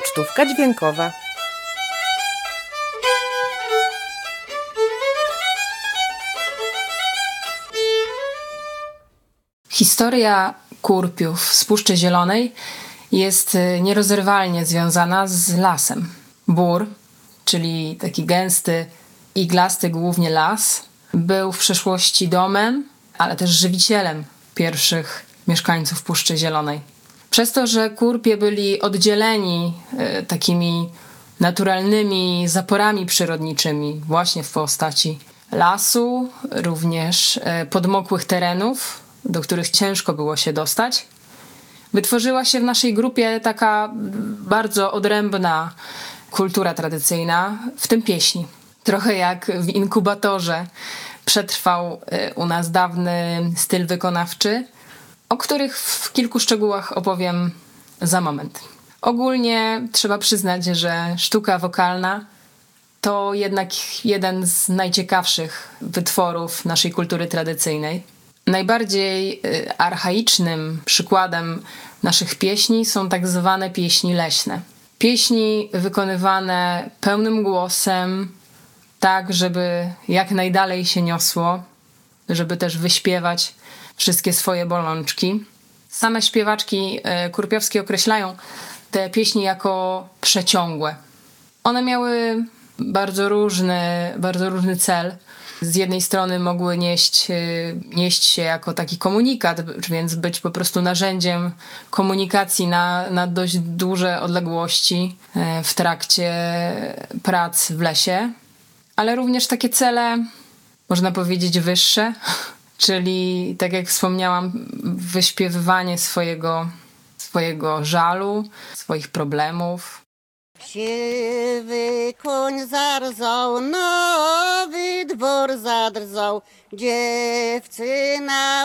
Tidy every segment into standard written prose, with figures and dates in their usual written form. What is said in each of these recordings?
Pocztówka dźwiękowa. Historia kurpiów z Puszczy Zielonej jest nierozerwalnie związana z lasem. Bór, czyli taki gęsty, iglasty głównie las, był w przeszłości domem, ale też żywicielem pierwszych mieszkańców Puszczy Zielonej. Przez to, że kurpie byli oddzieleni takimi naturalnymi zaporami przyrodniczymi właśnie w postaci lasu, również podmokłych terenów, do których ciężko było się dostać, wytworzyła się w naszej grupie taka bardzo odrębna kultura tradycyjna, w tym pieśni. Trochę jak w inkubatorze przetrwał u nas dawny styl wykonawczy, o których w kilku szczegółach opowiem za moment. Ogólnie trzeba przyznać, że sztuka wokalna to jednak jeden z najciekawszych wytworów naszej kultury tradycyjnej. Najbardziej archaicznym przykładem naszych pieśni są tak zwane pieśni leśne. Pieśni wykonywane pełnym głosem, tak żeby jak najdalej się niosło, żeby też wyśpiewać wszystkie swoje bolączki. Same śpiewaczki kurpiowskie określają te pieśni jako przeciągłe. One miały bardzo różny cel. Z jednej strony mogły nieść się jako taki komunikat, więc być po prostu narzędziem komunikacji na dość duże odległości w trakcie prac w lesie, ale również takie cele, można powiedzieć, wyższe, czyli tak jak wspomniałam, wyśpiewywanie swojego żalu, swoich problemów. Siwy koń zarzał, nowy dwór zadrżał, dziewczyna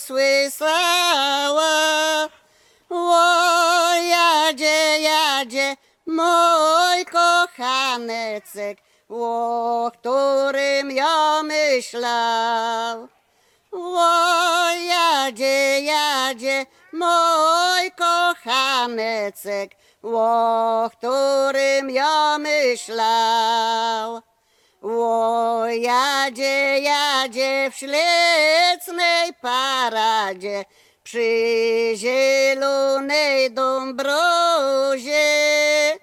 usłyszała. O, jadzie, mój kochanecek, o którym ja myślał. O, jadzie, mój kochanecek, o którym ja myślał. O, jadzie w ślicznej paradzie, przy zielonej dąbrozie.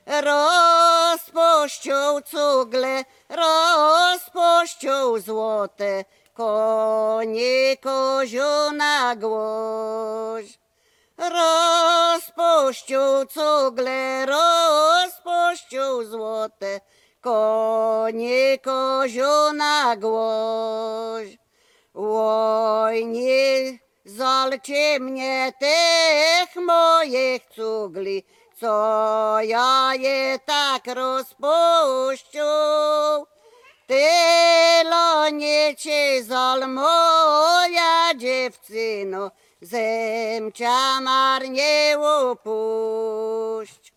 Rozpuścił cugle, rozpuścił złote, konie koziu na głoś. Rozpuścił cugle, rozpuścił złote, konie koziu na głoś. Oj, nie zalcie mnie tych moich cugli, co ja je tak rozpuścił. Tylo nie cię zal, moja dziewczyno, zemcia marnie upuść.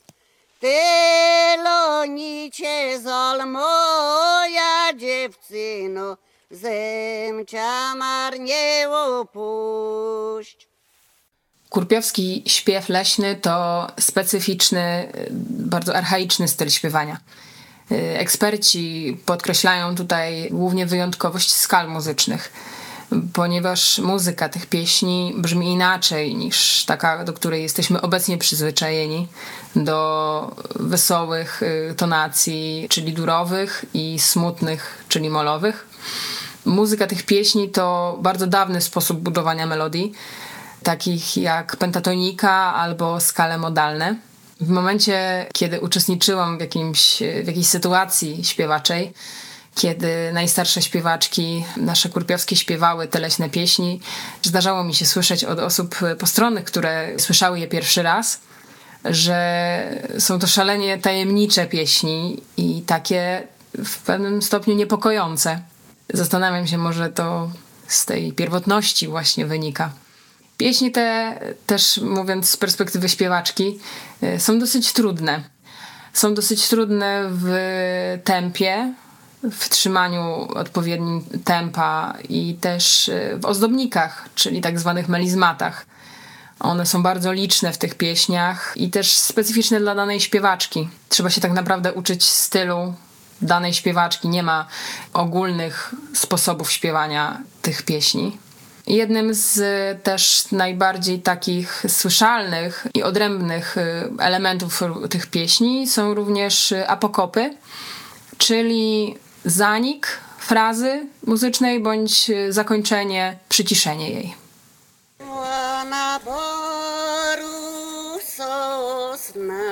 Tylo nie cię zal, moja dziewczyno, zemcia marnie upuść. Kurpiowski śpiew leśny to specyficzny, bardzo archaiczny styl śpiewania. Eksperci podkreślają tutaj głównie wyjątkowość skal muzycznych, ponieważ muzyka tych pieśni brzmi inaczej niż taka, do której jesteśmy obecnie przyzwyczajeni, do wesołych tonacji, czyli durowych, i smutnych, czyli molowych. Muzyka tych pieśni to bardzo dawny sposób budowania melodii, takich jak pentatonika albo skale modalne. W momencie, kiedy uczestniczyłam w jakiejś sytuacji śpiewaczej, kiedy najstarsze śpiewaczki nasze kurpiowskie śpiewały te leśne pieśni, zdarzało mi się słyszeć od osób postronnych, które słyszały je pierwszy raz, że są to szalenie tajemnicze pieśni i takie w pewnym stopniu niepokojące. Zastanawiam się, może to z tej pierwotności właśnie wynika. Pieśni te, też mówiąc z perspektywy śpiewaczki, są dosyć trudne. Są dosyć trudne w tempie, w trzymaniu odpowiednim tempa i też w ozdobnikach, czyli tak zwanych melizmatach. One są bardzo liczne w tych pieśniach i też specyficzne dla danej śpiewaczki. Trzeba się tak naprawdę uczyć stylu danej śpiewaczki. Nie ma ogólnych sposobów śpiewania tych pieśni. Jednym z też najbardziej takich słyszalnych i odrębnych elementów tych pieśni są również apokopy, czyli zanik frazy muzycznej bądź zakończenie, przyciszenie jej. Łana boru sosna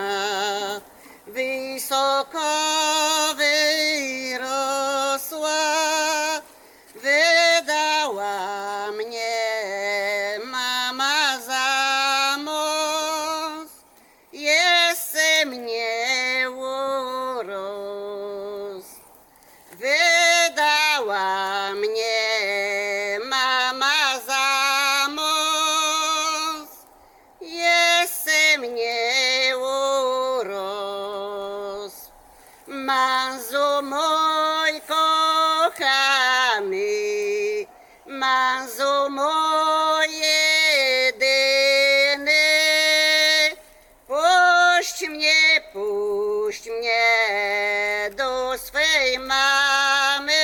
wysoko wyrosła, wydała mnie mama za mąż, jeszcze mnie urósł. Wydała mnie mama za mąż, jeszcze mnie urósł. Mężu mój kochany, mężu mój jedyny, puść mnie do swej mamy,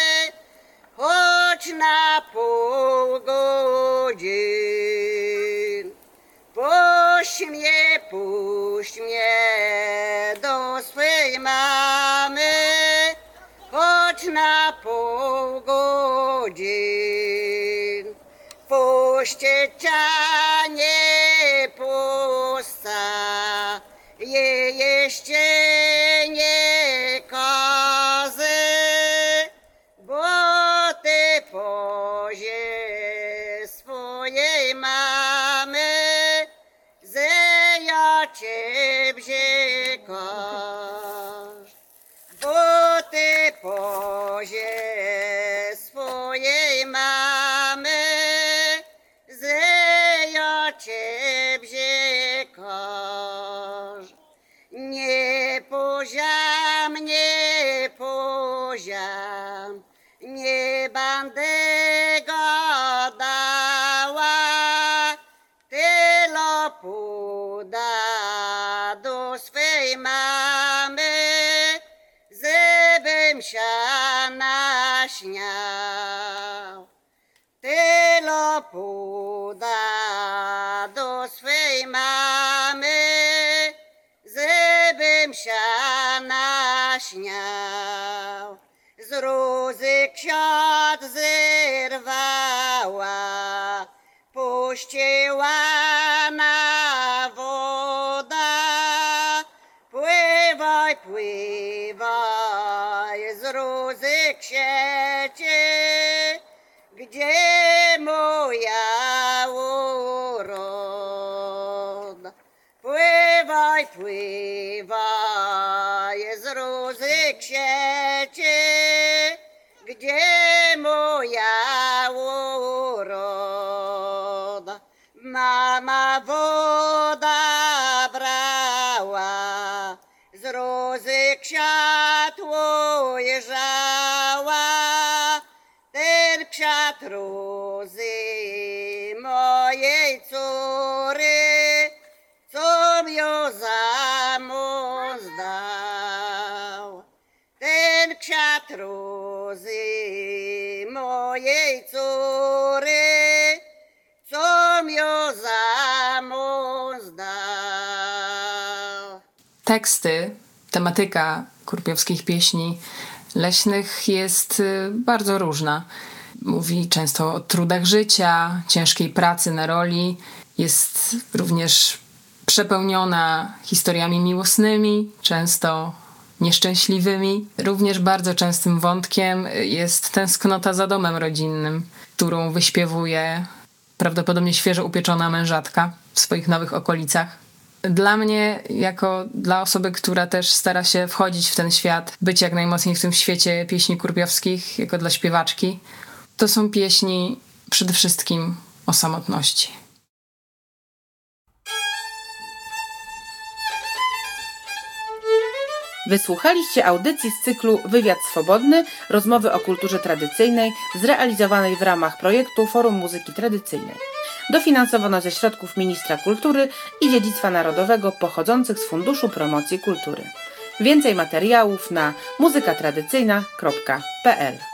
choć na pół godzin. Puść mnie do swej mamy, choć na pół godzin. Puśćcie nie pusta, jeszcze nie kozy, bo ty pozie swojej mamy, że ja ciebie kosz. Bo ty pozie swojej mamy, że ja ciebie kosz. Nie poziam, nie będę gadała, tyle poda do swej mamy, żebym się naśmiał. Tyle poda do swej mamy, żebym się naśmiał. Z rózy kwiat zerwała, puściła na woda. Pływaj, pływaj z rózy kwiecie, gdzie moja uroda. Pływaj, pływaj z rózy kwiecie, gdzie moja uroda. Mama woda brała, z rózy kwiat ujrzała, ten kwiat rózy mojej córy, co mi ją za mąż dał. Ten kwiat rózy mojej córy, co mi ją za mąż dał. Teksty, tematyka kurpiowskich pieśni leśnych jest bardzo różna. Mówi często o trudach życia, ciężkiej pracy na roli. Jest również przepełniona historiami miłosnymi, często nieszczęśliwymi. Również bardzo częstym wątkiem jest tęsknota za domem rodzinnym, którą wyśpiewuje prawdopodobnie świeżo upieczona mężatka w swoich nowych okolicach. Dla mnie, jako dla osoby, która też stara się wchodzić w ten świat, być jak najmocniej w tym świecie pieśni kurpiowskich, jako dla śpiewaczki, to są pieśni przede wszystkim o samotności. Wysłuchaliście audycji z cyklu Wywiad Swobodny, rozmowy o kulturze tradycyjnej, zrealizowanej w ramach projektu Forum Muzyki Tradycyjnej. Dofinansowano ze środków Ministra Kultury i Dziedzictwa Narodowego pochodzących z Funduszu Promocji Kultury. Więcej materiałów na muzykatradycyjna.pl